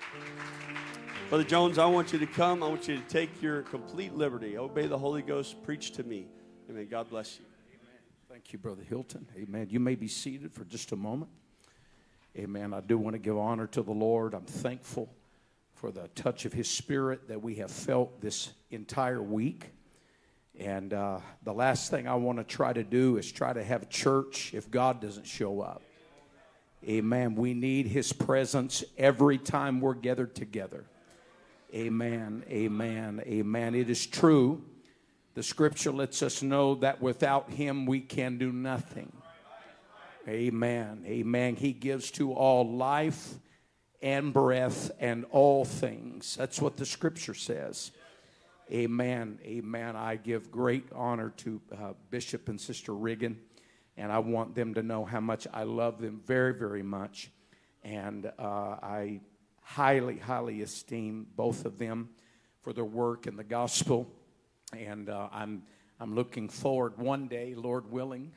Brother Jones, I want you to come. I want you to take your complete liberty. Obey the Holy Ghost. Preach to me. Amen. God bless you. Amen. Thank you, Brother Hilton. Amen. You may be seated for just a moment. Amen. I do want to give honor to the Lord. I'm thankful for the touch of His Spirit that we have felt this entire week. And the last thing I want to try to do is try to have church if God doesn't show up. Amen. We need His presence every time we're gathered together. Amen, amen, amen. It is true. The Scripture lets us know that without Him we can do nothing. Amen, amen. He gives to all life and breath and all things. That's what the Scripture says. Amen, amen. I give great honor to Bishop and Sister Riggin, and I want them to know how much I love them very, very much. And I highly, highly esteem both of them for their work in the gospel. And I'm looking forward one day, Lord willing,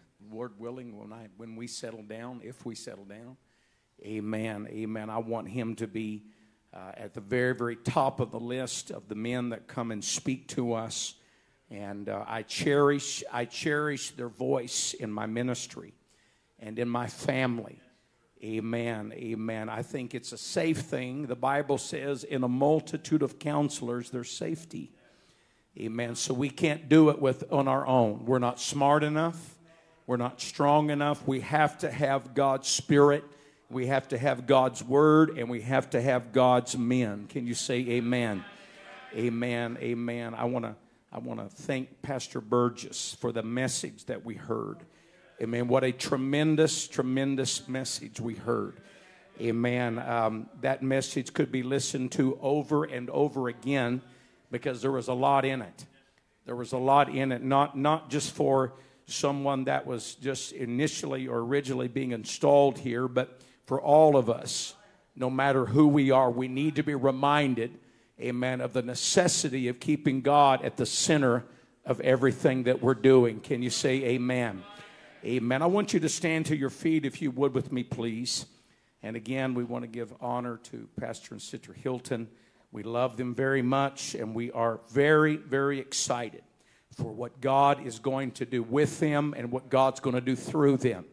when we settle down, if we settle down. Amen, amen. I want him to be at the very, very top of the list of the men that come and speak to us. And I cherish their voice in my ministry and in my family. Amen, amen. I think it's a safe thing. The Bible says in a multitude of counselors there's safety. Amen. So we can't do it on our own. We're not smart enough. We're not strong enough. We have to have God's Spirit. We have to have God's Word, and we have to have God's men. Can you say amen? Amen, amen. I want to thank Pastor Burgess for the message that we heard. Amen. What a tremendous, tremendous message we heard. Amen. That message could be listened to over and over again because there was a lot in it. There was a lot in it, not just for someone that was just initially or originally being installed here, but for all of us, no matter who we are, we need to be reminded, amen, of the necessity of keeping God at the center of everything that we're doing. Can you say amen? Amen. I want you to stand to your feet, if you would, with me, please. And again, we want to give honor to Pastor and Sister Hilton. We love them very much, and we are very, very excited for what God is going to do with them and what God's going to do through them.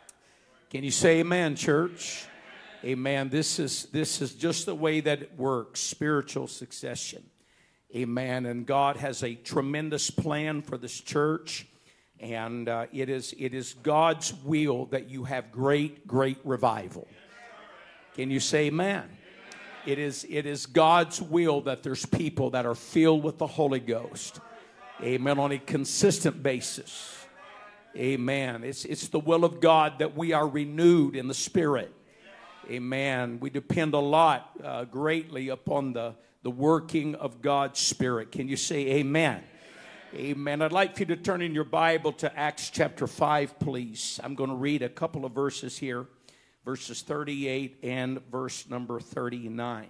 Can you say amen, church? Amen. This is just the way that it works, spiritual succession. Amen. And God has a tremendous plan for this church. And it is God's will that you have great, great revival. Can you say amen? It is God's will that there's people that are filled with the Holy Ghost. Amen. On a consistent basis. Amen. It's the will of God that we are renewed in the Spirit. Amen. We depend a lot, greatly upon the working of God's Spirit. Can you say amen? Amen. I'd like for you to turn in your Bible to Acts chapter 5, please. I'm going to read a couple of verses here, verses 38 and verse number 39.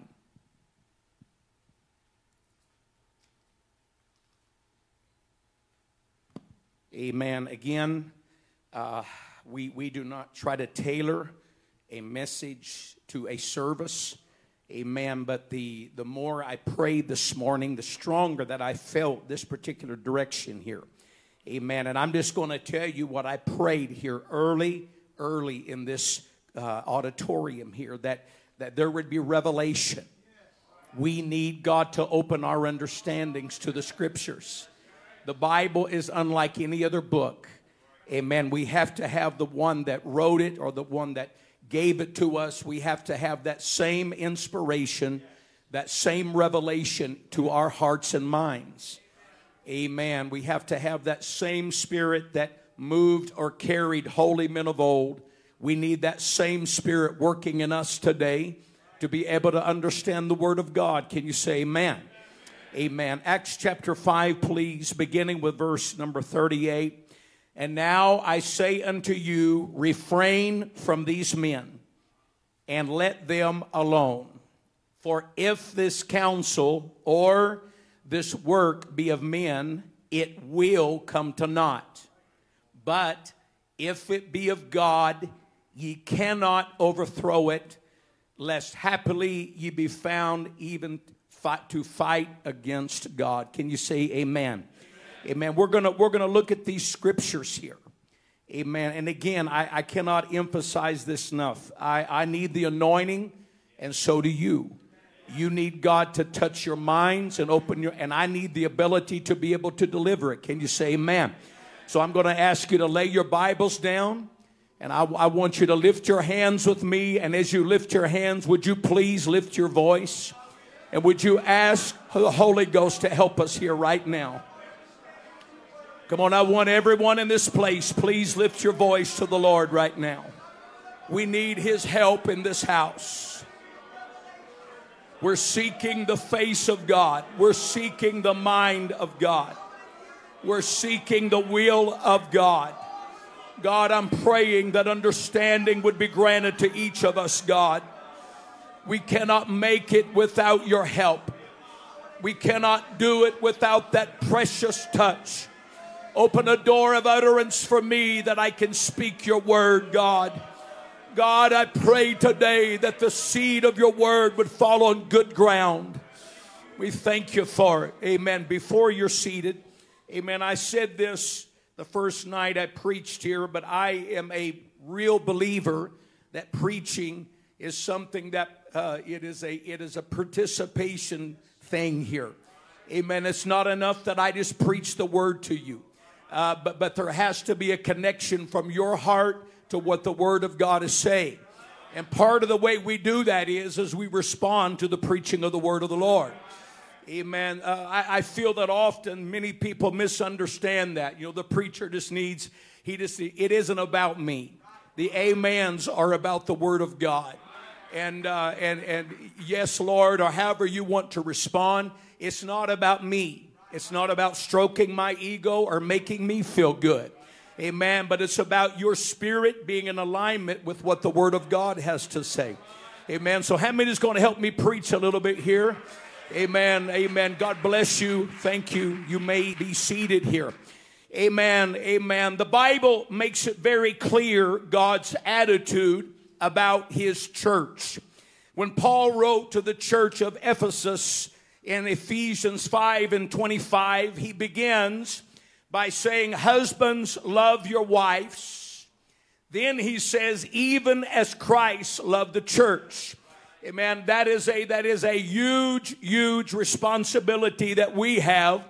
Amen. Again, we do not try to tailor a message to a service. Amen. But the more I prayed this morning, the stronger that I felt this particular direction here. Amen. And I'm just going to tell you what I prayed here early in this auditorium here, that there would be revelation. We need God to open our understandings to the Scriptures. The Bible is unlike any other book. Amen. We have to have the one that wrote it or the one that gave it to us. We have to have that same inspiration, that same revelation to our hearts and minds. Amen. We have to have that same Spirit that moved or carried holy men of old. We need that same Spirit working in us today to be able to understand the Word of God. Can you say amen? Amen. Acts chapter 5, please, beginning with verse number 38. And now I say unto you, refrain from these men, and let them alone. For if this counsel or this work be of men, it will come to naught. But if it be of God, ye cannot overthrow it, lest happily ye be found even to fight against God. Can you say amen? Amen. We're gonna look at these scriptures here. Amen. And again, I cannot emphasize this enough. I need the anointing, and so do you. You need God to touch your minds and and I need the ability to be able to deliver it. Can you say amen? So I'm going to ask you to lay your Bibles down, and I want you to lift your hands with me. And as you lift your hands, would you please lift your voice? And would you ask the Holy Ghost to help us here right now? Come on, I want everyone in this place, please lift your voice to the Lord right now. We need His help in this house. We're seeking the face of God. We're seeking the mind of God. We're seeking the will of God. God, I'm praying that understanding would be granted to each of us, God. We cannot make it without your help. We cannot do it without that precious touch. Open a door of utterance for me that I can speak your word, God. God, I pray today that the seed of your word would fall on good ground. We thank you for it. Amen. Before you're seated, amen, I said this the first night I preached here, but I am a real believer that preaching is something that it is a participation thing here. Amen. It's not enough that I just preach the word to you. But there has to be a connection from your heart to what the Word of God is saying. And part of the way we do that is we respond to the preaching of the Word of the Lord. Amen. I feel that often many people misunderstand that. You know, the preacher it isn't about me. The amens are about the Word of God. And yes, Lord, or however you want to respond, it's not about me. It's not about stroking my ego or making me feel good. Amen. But it's about your spirit being in alignment with what the Word of God has to say. Amen. So how many is going to help me preach a little bit here? Amen. Amen. God bless you. Thank you. You may be seated here. Amen. Amen. The Bible makes it very clear God's attitude about His church. When Paul wrote to the church of Ephesus, in Ephesians 5:25, he begins by saying, husbands, love your wives. Then he says, even as Christ loved the church. Amen. That is a huge responsibility that we have.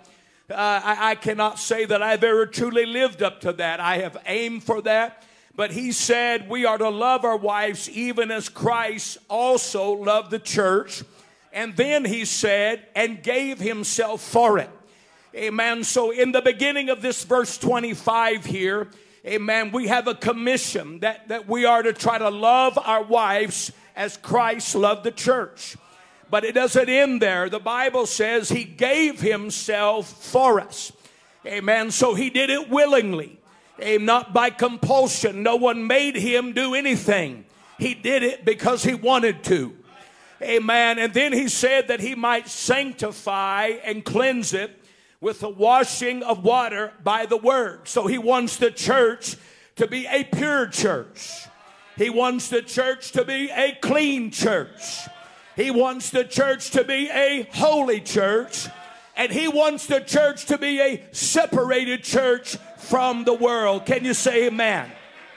I cannot say that I've ever truly lived up to that. I have aimed for that. But he said we are to love our wives even as Christ also loved the church. And then he said, and gave himself for it. Amen. So in the beginning of this verse 25 here, amen, we have a commission that we are to try to love our wives as Christ loved the church. But it doesn't end there. The Bible says he gave himself for us. Amen. So he did it willingly. Not by compulsion. No one made him do anything. He did it because he wanted to. Amen. And then he said that he might sanctify and cleanse it with the washing of water by the word. So he wants the church to be a pure church. He wants the church to be a clean church. He wants the church to be a holy church. And he wants the church to be a separated church from the world. Can you say amen?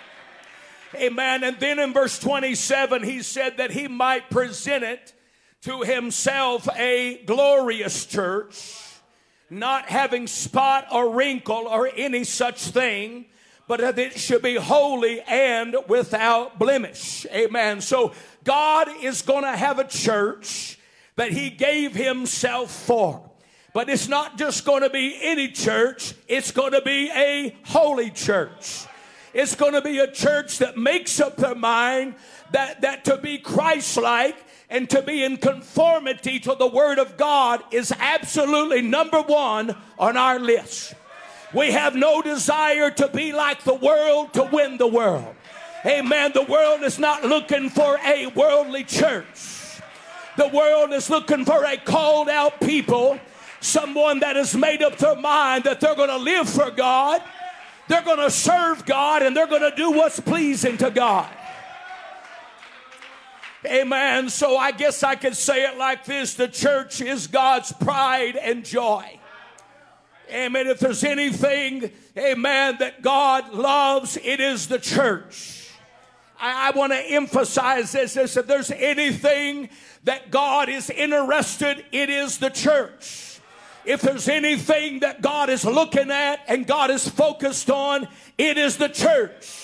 Amen. And then in verse 27, he said that he might present it to himself a glorious church, not having spot or wrinkle or any such thing, but that it should be holy and without blemish. Amen. So God is going to have a church that he gave himself for. But it's not just going to be any church. It's going to be a holy church. It's going to be a church that makes up their mind that to be Christ-like and to be in conformity to the Word of God is absolutely number one on our list. We have no desire to be like the world to win the world. Amen. The world is not looking for a worldly church. The world is looking for a called out people, someone that has made up their mind that they're going to live for God. They're going to serve God, and they're going to do what's pleasing to God. Amen. So I guess I could say it like this. The church is God's pride and joy. Amen. If there's anything, amen, that God loves, it is the church. I want to emphasize this. If there's anything that God is interested, it is the church. If there's anything that God is looking at and God is focused on, it is the church.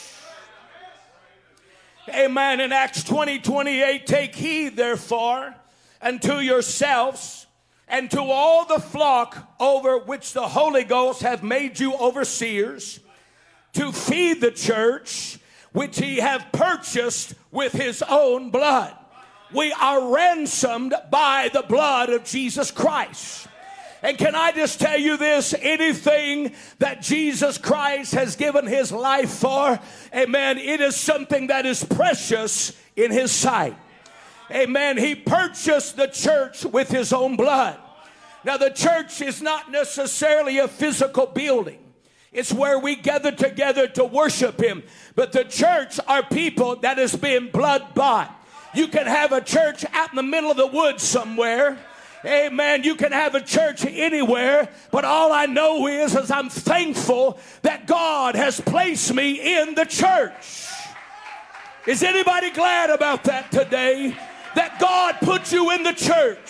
Amen. In Acts 20:28, take heed therefore unto yourselves and to all the flock over which the Holy Ghost hath made you overseers, to feed the church which he hath purchased with his own blood. We are ransomed by the blood of Jesus Christ. And can I just tell you this? Anything that Jesus Christ has given his life for, amen, it is something that is precious in his sight. Amen. He purchased the church with his own blood. Now, the church is not necessarily a physical building. It's where we gather together to worship him. But the church are people that has been blood bought. You can have a church out in the middle of the woods somewhere. Amen. You can have a church anywhere, but all I know is I'm thankful that God has placed me in the church. Is anybody glad about that today? That God put you in the church.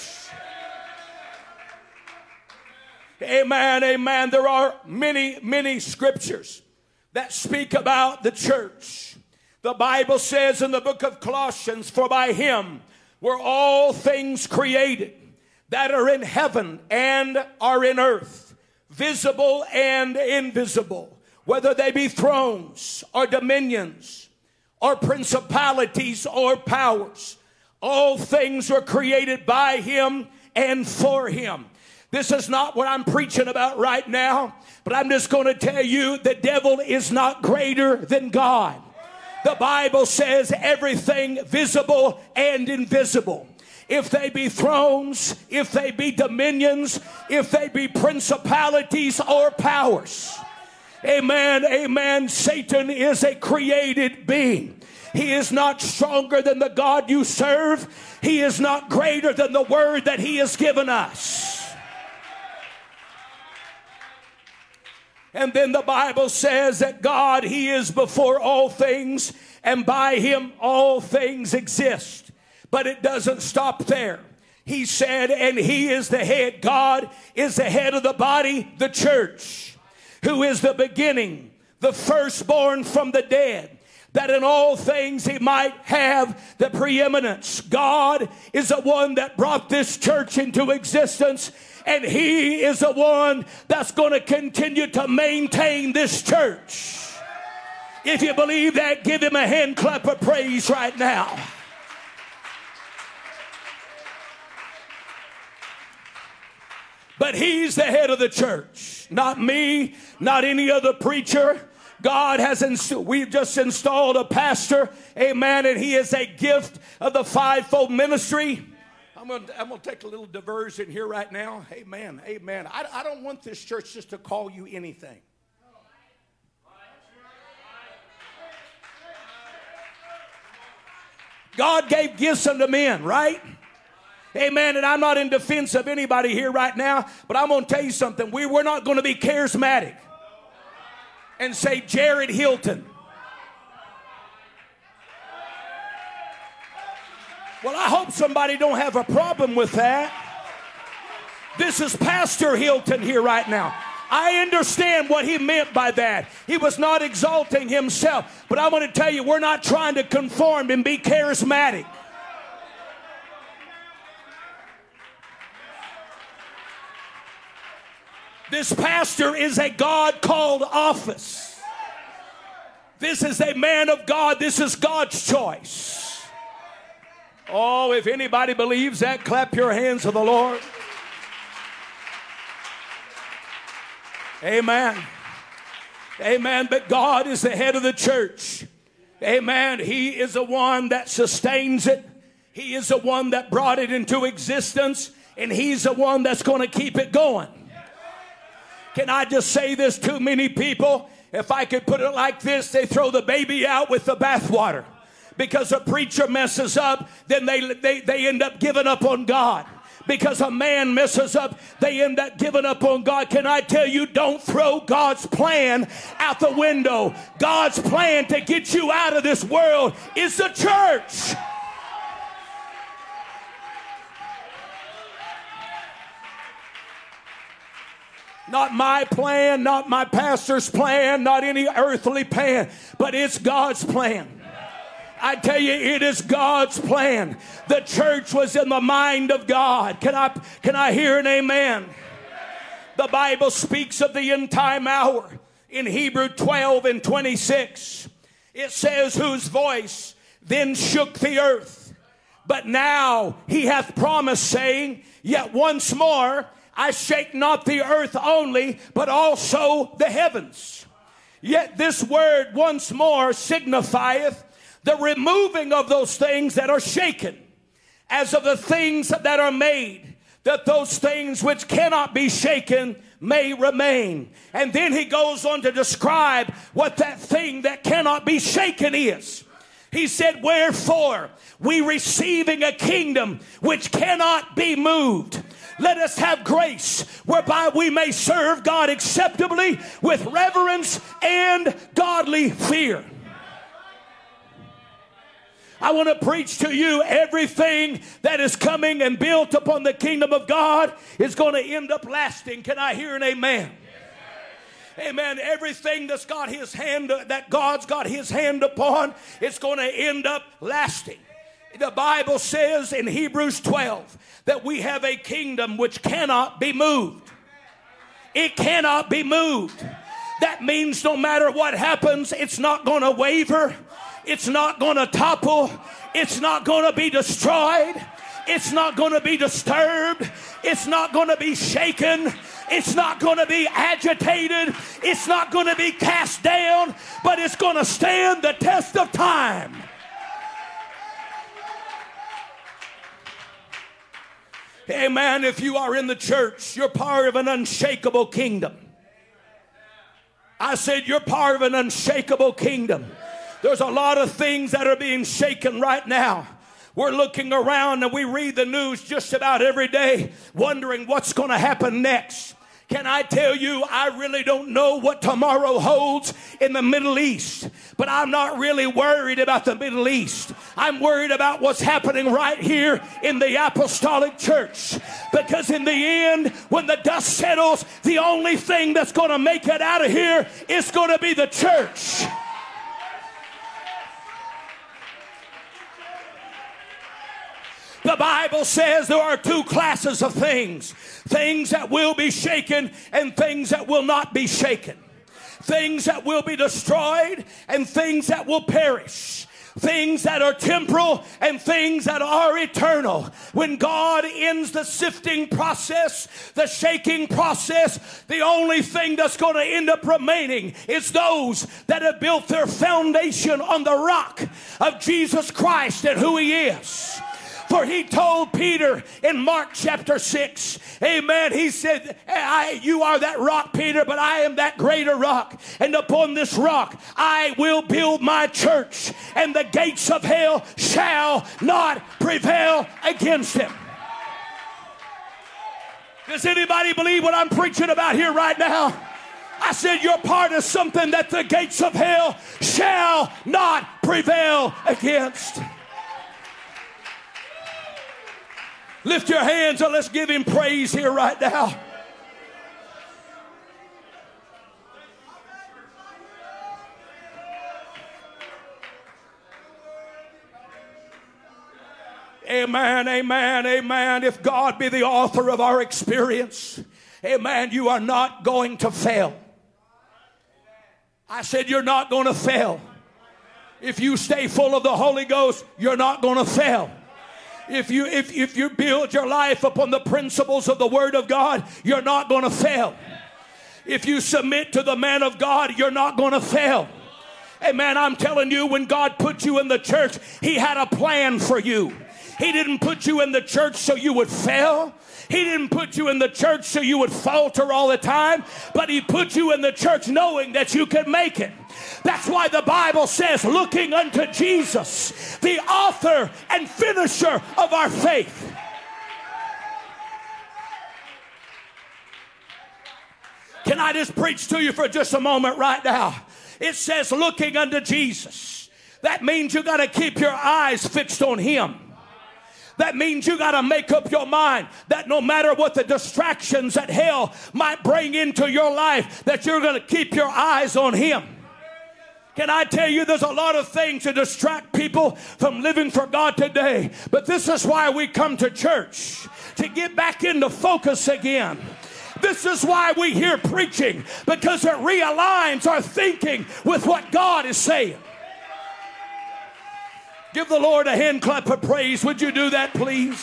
Amen, amen. There are many scriptures that speak about the church. The Bible says in the book of Colossians, for by him were all things created that are in heaven and are in earth, visible and invisible, whether they be thrones or dominions or principalities or powers. All things were created by him and for him. This is not what I'm preaching about right now, but I'm just going to tell you the devil is not greater than God. The Bible says everything visible and invisible. If they be thrones, if they be dominions, if they be principalities or powers. Amen, amen. Satan is a created being. He is not stronger than the God you serve. He is not greater than the word that he has given us. And then the Bible says that God, he is before all things, and by him all things exist. But it doesn't stop there. He said, and he is the head. God is the head of the body, the church, who is the beginning, the firstborn from the dead, that in all things he might have the preeminence. God is the one that brought this church into existence, and he is the one that's going to continue to maintain this church. If you believe that, give him a hand clap of praise right now. But he's the head of the church, not me, not any other preacher. God has we've just installed a pastor, amen, and he is a gift of the fivefold ministry. I'm going to take a little diversion here right now. Amen, amen. I don't want this church just to call you anything. God gave gifts unto men, right? Amen. And I'm not in defense of anybody here right now, but I'm going to tell you something. We're not going to be charismatic and say Jared Hilton. Well, I hope somebody don't have a problem with that. This is Pastor Hilton here right now. I understand what he meant by that. He was not exalting himself. But I want to tell you, we're not trying to conform and be charismatic. This pastor is a God-called office. This is a man of God. This is God's choice. Oh, if anybody believes that, clap your hands to the Lord. Amen. Amen. But God is the head of the church. Amen. He is the one that sustains it. He is the one that brought it into existence. And he's the one that's going to keep it going. Can I just say this? Too many people, if I could put it like this, they throw the baby out with the bathwater. Because a preacher messes up, then they end up giving up on God. Because a man messes up, they end up giving up on God. Can I tell you, don't throw God's plan out the window. God's plan to get you out of this world is the church. Not my plan, not my pastor's plan, not any earthly plan, but it's God's plan. I tell you, it is God's plan. The church was in the mind of God. Can I hear an amen? The Bible speaks of the end time hour in Hebrews 12:26. It says, whose voice then shook the earth. But now he hath promised, saying, yet once more I shake not the earth only, but also the heavens. Yet this word once more signifieth the removing of those things that are shaken, as of the things that are made, that those things which cannot be shaken may remain. And then he goes on to describe what that thing that cannot be shaken is. He said, wherefore, we receiving a kingdom which cannot be moved, let us have grace whereby we may serve God acceptably with reverence and godly fear. I want to preach to you, everything that is coming and built upon the kingdom of God is going to end up lasting. Can I hear an amen? Amen. Everything that's got his hand, that God's got his hand upon, it's going to end up lasting. The Bible says in Hebrews 12 that we have a kingdom which cannot be moved. It cannot be moved. That means no matter what happens, it's not going to waver. It's not going to topple. It's not going to be destroyed. It's not going to be disturbed. It's not going to be shaken. It's not going to be agitated. It's not going to be cast down, but it's going to stand the test of time. Amen. If you are in the church, you're part of an unshakable kingdom. I said you're part of an unshakable kingdom. There's a lot of things that are being shaken right now. We're looking around and we read the news just about every day, wondering what's going to happen next. Can I tell you, I really don't know what tomorrow holds in the Middle East, but I'm not really worried about the Middle East. I'm worried about what's happening right here in the apostolic church, because in the end, when the dust settles, the only thing that's going to make it out of here is going to be the church. The Bible says there are two classes of things. Things that will be shaken and things that will not be shaken. Things that will be destroyed and things that will perish. Things that are temporal and things that are eternal. When God ends the sifting process, the shaking process, the only thing that's going to end up remaining is those that have built their foundation on the rock of Jesus Christ and who he is. For he told Peter in Mark chapter 6, amen, he said, you are that rock, Peter, but I am that greater rock. And upon this rock I will build my church, and the gates of hell shall not prevail against him. Does anybody believe what I'm preaching about here right now? I said you're part of something that the gates of hell shall not prevail against. Lift your hands and let's give him praise here right now. Amen, amen, amen. If God be the author of our experience, amen, you are not going to fail. I said you're not going to fail. If you stay full of the Holy Ghost, you're not going to fail. If you build your life upon the principles of the Word of God, you're not going to fail. If you submit to the man of God, you're not going to fail. Amen. I'm telling you, when God put you in the church, he had a plan for you. He didn't put you in the church so you would fail. He didn't put you in the church so you would falter all the time, but he put you in the church knowing that you could make it. That's why the Bible says, looking unto Jesus, the author and finisher of our faith. Can I just preach to you for just a moment right now? It says looking unto Jesus. That means you got to keep your eyes fixed on him. That means you got to make up your mind that no matter what the distractions that hell might bring into your life, that you're going to keep your eyes on him. Can I tell you, there's a lot of things to distract people from living for God today. But this is why we come to church, to get back into focus again. This is why we hear preaching, because it realigns our thinking with what God is saying. Give the Lord a hand clap of praise. Would you do that, please?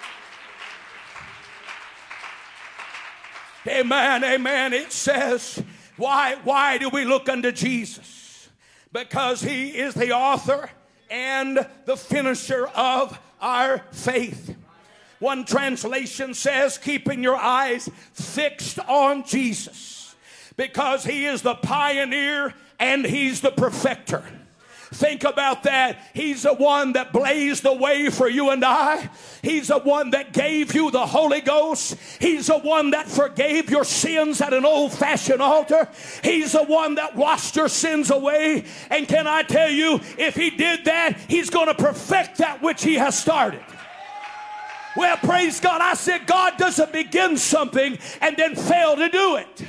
Amen, amen. It says, why do we look unto Jesus? Because he is the author and the finisher of our faith. One translation says, keeping your eyes fixed on Jesus, because he is the pioneer and he's the perfecter. Think about that. He's the one that blazed the way for you and I. He's the one that gave you the Holy Ghost. He's the one that forgave your sins at an old-fashioned altar. He's the one that washed your sins away. And can I tell you, if he did that, he's going to perfect that which he has started. Well, praise God. I said God doesn't begin something and then fail to do it.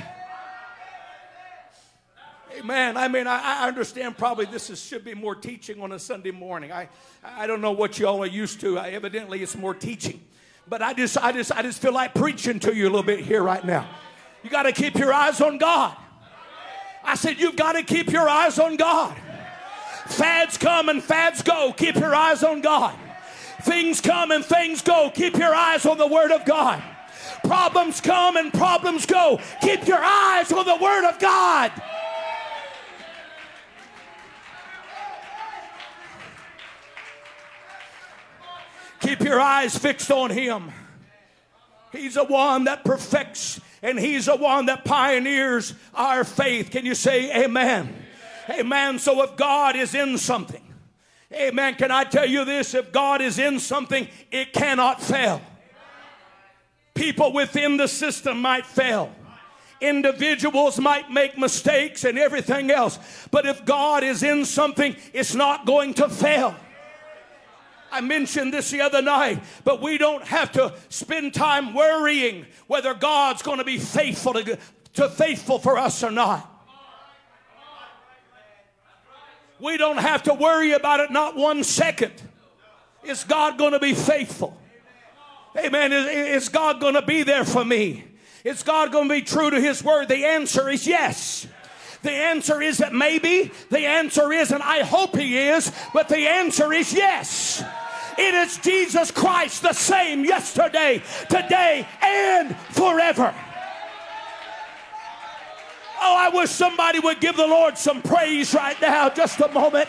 Amen. I mean, I understand probably should be more teaching on a Sunday morning. I don't know what you all are used to. Evidently, it's more teaching. But I just feel like preaching to you a little bit here right now. You got to keep your eyes on God. I said you've got to keep your eyes on God. Fads come and fads go. Keep your eyes on God. Things come and things go. Keep your eyes on the Word of God. Problems come and problems go. Keep your eyes on the Word of God. Keep your eyes fixed on him. He's the one that perfects, and he's the one that pioneers our faith. Can you say amen? Amen. So if God is in something, amen, can I tell you this? If God is in something, it cannot fail. People within the system might fail. Individuals might make mistakes and everything else. But if God is in something, it's not going to fail. I mentioned this the other night, but we don't have to spend time worrying whether God's going to be faithful for us or not. We don't have to worry about it not 1 second. Is God going to be faithful? Amen. Is God going to be there for me? Is God going to be true to his word? The answer is yes. The answer isn't maybe. The answer isn't I hope he is. But the answer is yes. It is Jesus Christ, the same yesterday, today, and forever. Oh, I wish somebody would give the Lord some praise right now. Just a moment.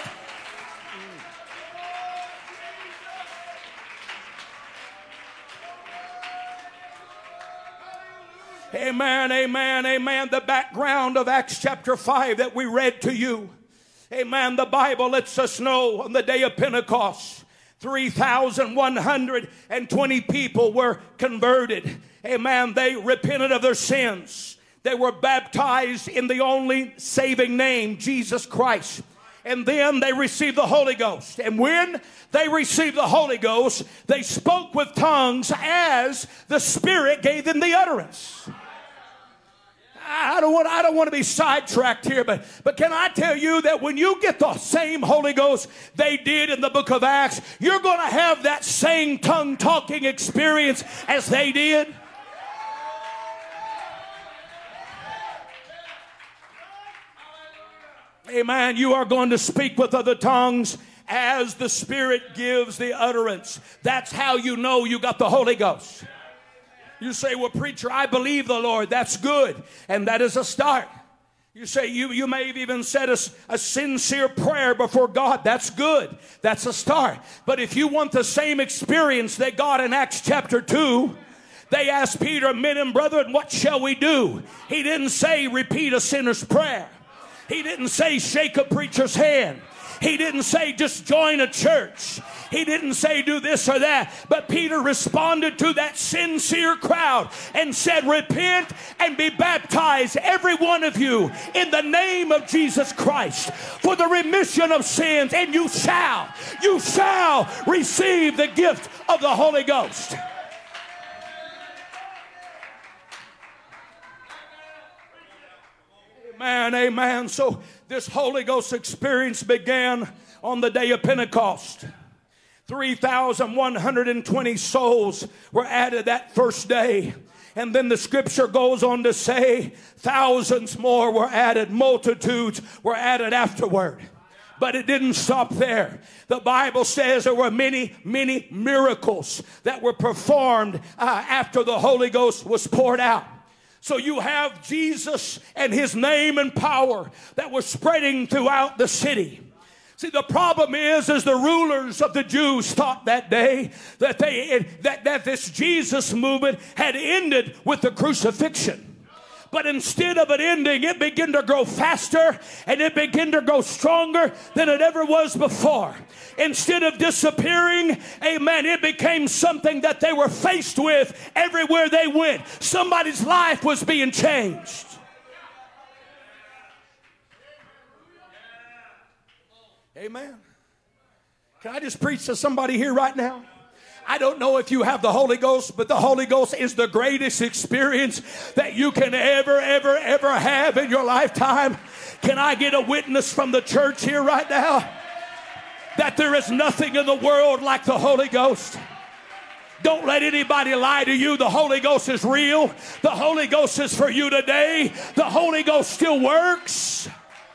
Amen, amen, amen. The background of Acts chapter 5 that we read to you. Amen. The Bible lets us know on the day of Pentecost, 3,120 people were converted. Amen. They repented of their sins. They were baptized in the only saving name, Jesus Christ. And then they received the Holy Ghost. And when they received the Holy Ghost, they spoke with tongues as the Spirit gave them the utterance. I don't want to be sidetracked here, but can I tell you that when you get the same Holy Ghost they did in the book of Acts, you're going to have that same tongue-talking experience as they did? Amen. You are going to speak with other tongues as the Spirit gives the utterance. That's how you know you got the Holy Ghost. You say, well, preacher, I believe the Lord. That's good. And that is a start. You say, you may have even said a sincere prayer before God. That's good. That's a start. But if you want the same experience they got in Acts chapter 2, they asked Peter, men and brethren, what shall we do? He didn't say repeat a sinner's prayer. He didn't say shake a preacher's hand. He didn't say just join a church. He didn't say do this or that. But Peter responded to that sincere crowd and said, repent and be baptized, every one of you, in the name of Jesus Christ for the remission of sins, and you shall receive the gift of the Holy Ghost. Amen, amen. So this Holy Ghost experience began on the day of Pentecost. 3,120 souls were added that first day. And then the scripture goes on to say thousands more were added, multitudes were added afterward. But it didn't stop there. The Bible says there were many, many miracles that were performed after the Holy Ghost was poured out. So you have Jesus and his name and power that was spreading throughout the city. See, the problem is the rulers of the Jews thought that day that that this Jesus movement had ended with the crucifixion. But instead of it ending, it began to grow faster and it began to grow stronger than it ever was before. Instead of disappearing, amen, it became something that they were faced with everywhere they went. Somebody's life was being changed. Amen. Can I just preach to somebody here right now? I don't know if you have the Holy Ghost, but the Holy Ghost is the greatest experience that you can ever have in your lifetime. Can I get a witness from the church here right now? That there is nothing in the world like the Holy Ghost. Don't let anybody lie to you. The Holy Ghost is real. The Holy Ghost is for you today. The Holy Ghost still works.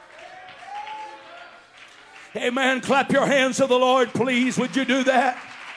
Amen. Clap your hands to the Lord, please. Would you do that?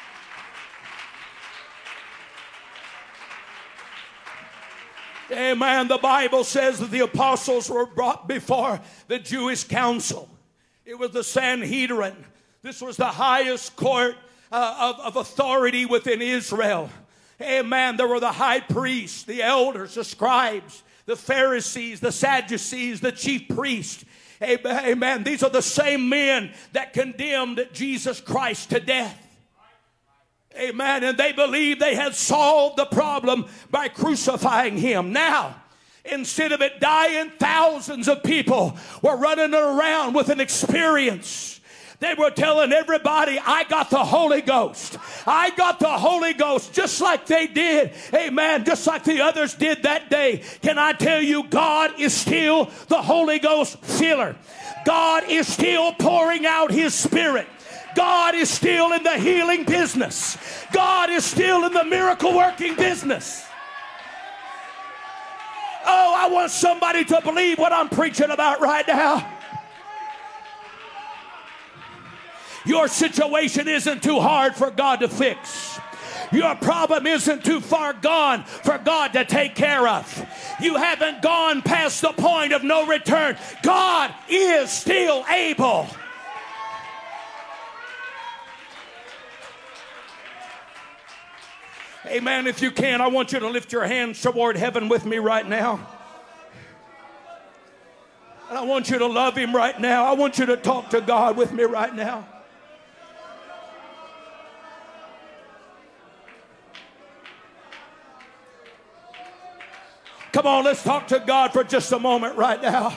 Amen. The Bible says that the apostles were brought before the Jewish council. It was the Sanhedrin. This was the highest court of authority within Israel. Amen. There were the high priests, the elders, the scribes, the Pharisees, the Sadducees, the chief priests. Amen. These are the same men that condemned Jesus Christ to death. Amen. And they believed they had solved the problem by crucifying him. Now, instead of it dying, thousands of people were running around with an experience. They were telling everybody, I got the Holy Ghost. I got the Holy Ghost, just like they did. Amen. Just like the others did that day. Can I tell you, God is still the Holy Ghost filler. God is still pouring out his Spirit. God is still in the healing business. God is still in the miracle working business. Oh, I want somebody to believe what I'm preaching about right now. Your situation isn't too hard for God to fix. Your problem isn't too far gone for God to take care of. You haven't gone past the point of no return. God is still able. Amen. If you can, I want you to lift your hands toward heaven with me right now. And I want you to love him right now. I want you to talk to God with me right now. Come on, let's talk to God for just a moment right now.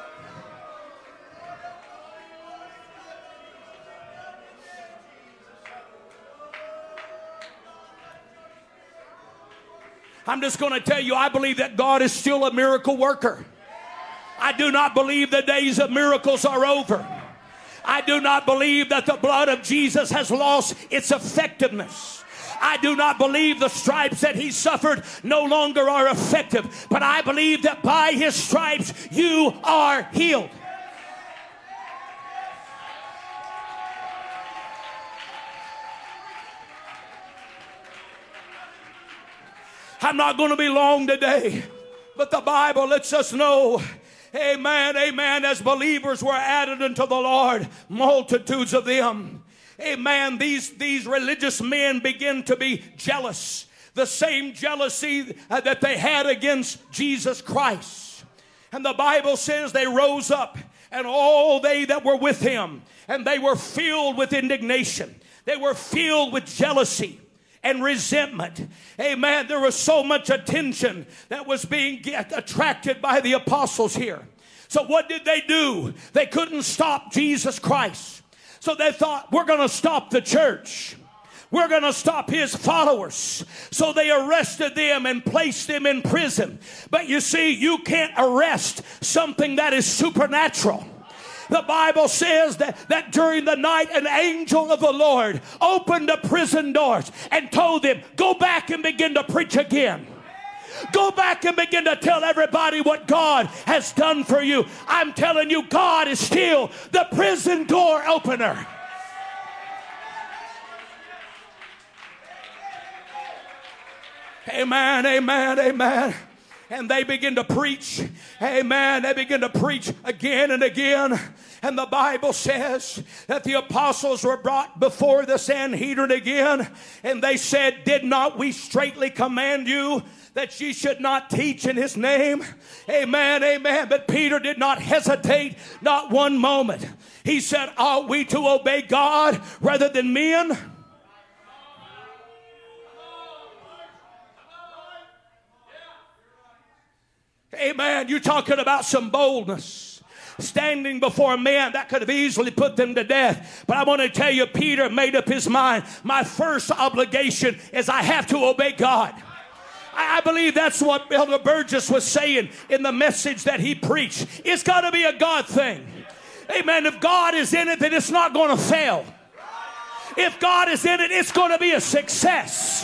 I'm just going to tell you, I believe that God is still a miracle worker. I do not believe the days of miracles are over. I do not believe that the blood of Jesus has lost its effectiveness. I do not believe the stripes that he suffered no longer are effective. But I believe that by his stripes you are healed. I'm not going to be long today, but the Bible lets us know, amen, amen, as believers were added unto the Lord, multitudes of them. Amen, these religious men begin to be jealous. The same jealousy that they had against Jesus Christ. And the Bible says they rose up, and all they that were with him, and they were filled with indignation. They were filled with jealousy and resentment. Amen. There was so much attention that was being attracted by the apostles here. So what did they do? They couldn't stop Jesus Christ. So they thought, we're going to stop the church. We're going to stop his followers. So they arrested them and placed them in prison. But you see, you can't arrest something that is supernatural. The Bible says that during the night, an angel of the Lord opened the prison doors and told them, go back and begin to preach again. Go back and begin to tell everybody what God has done for you. I'm telling you, God is still the prison door opener. Amen, amen, amen. And they begin to preach. Amen. They begin to preach again and again. And the Bible says that the apostles were brought before the Sanhedrin again. And they said, did not we straitly command you that ye should not teach in his name? Amen, amen. But Peter did not hesitate, not one moment. He said, are we to obey God rather than men? Amen. You're talking about some boldness. Standing before men that could have easily put them to death. But I want to tell you, Peter made up his mind. My first obligation is I have to obey God. I believe that's what Elder Burgess was saying in the message that he preached. It's got to be a God thing. Amen. If God is in it, then it's not going to fail. If God is in it, it's going to be a success.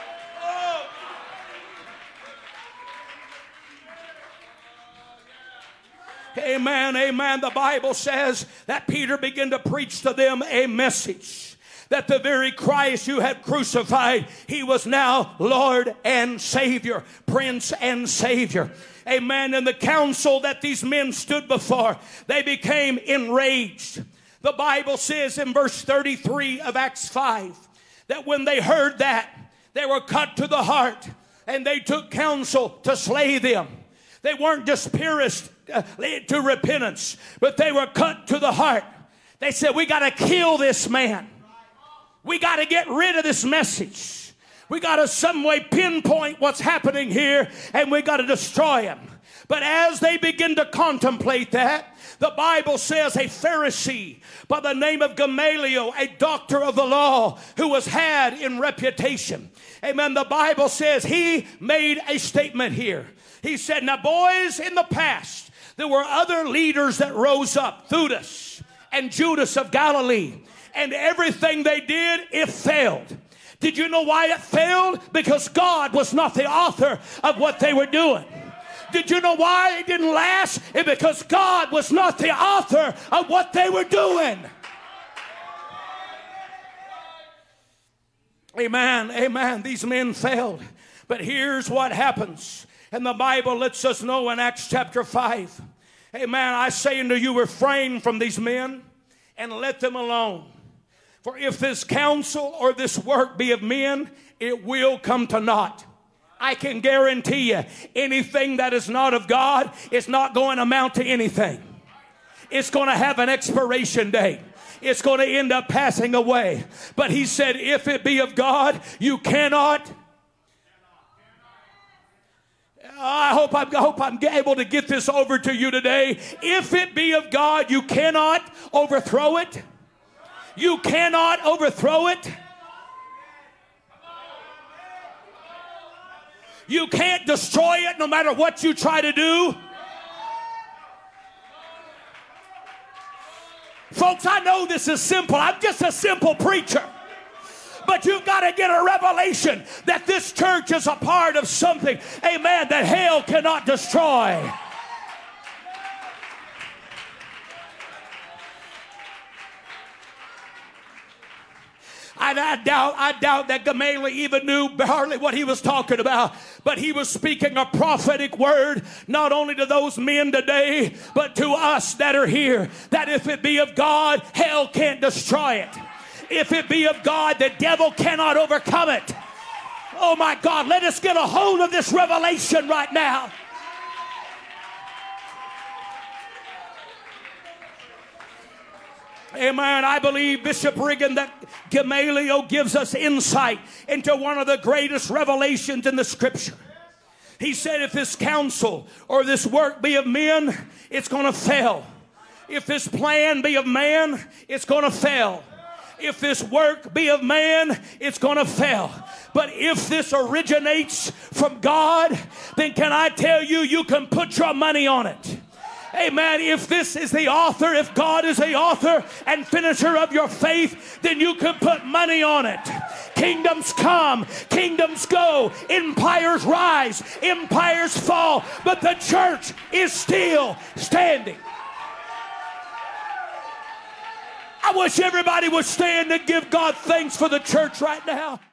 Amen, amen. The Bible says that Peter began to preach to them a message that the very Christ you had crucified, he was now Lord and Savior, Prince and Savior. Amen. And the council that these men stood before, they became enraged. The Bible says in verse 33 of Acts 5 that when they heard that, they were cut to the heart and they took counsel to slay them. They weren't just pierced to repentance, but they were cut to the heart. They said, we got to kill this man. We got to get rid of this message. We got to some way pinpoint what's happening here, and we got to destroy him. But as they begin to contemplate that, the Bible says a Pharisee by the name of Gamaliel, a doctor of the law who was had in reputation. Amen. The Bible says he made a statement here. He said, now boys, in the past, there were other leaders that rose up, Theudas and Judas of Galilee, and everything they did, it failed. Did you know why it failed? Because God was not the author of what they were doing. Did you know why it didn't last? It's because God was not the author of what they were doing. Amen, amen. These men failed. But here's what happens. And the Bible lets us know in Acts chapter 5. Amen. I say unto you, refrain from these men and let them alone. For if this counsel or this work be of men, it will come to naught. I can guarantee you, anything that is not of God is not going to amount to anything. It's going to have an expiration date. It's going to end up passing away. But he said, if it be of God, you cannot. I hope I'm able to get this over to you today. If it be of God, you cannot overthrow it. You cannot overthrow it. You can't destroy it no matter what you try to do. Folks, I know this is simple. I'm just a simple preacher. But you've got to get a revelation that this church is a part of something, amen, that hell cannot destroy. I doubt that Gamaliel even knew hardly what he was talking about. But he was speaking a prophetic word, not only to those men today, but to us that are here. That if it be of God, hell can't destroy it. If it be of God, the devil cannot overcome it. Oh my God, let us get a hold of this revelation right now. Amen. I believe, Bishop Regan, that Gamaliel gives us insight into one of the greatest revelations in the Scripture. He said, if this counsel or this work be of men, it's going to fail. If this plan be of man, it's going to fail. If this work be of man, it's going to fail. But if this originates from God, then can I tell you, you can put your money on it. Amen. If this is the author, if God is the author and finisher of your faith, then you can put money on it. Kingdoms come, kingdoms go, empires rise, empires fall, but the church is still standing. I wish everybody would stand and give God thanks for the church right now.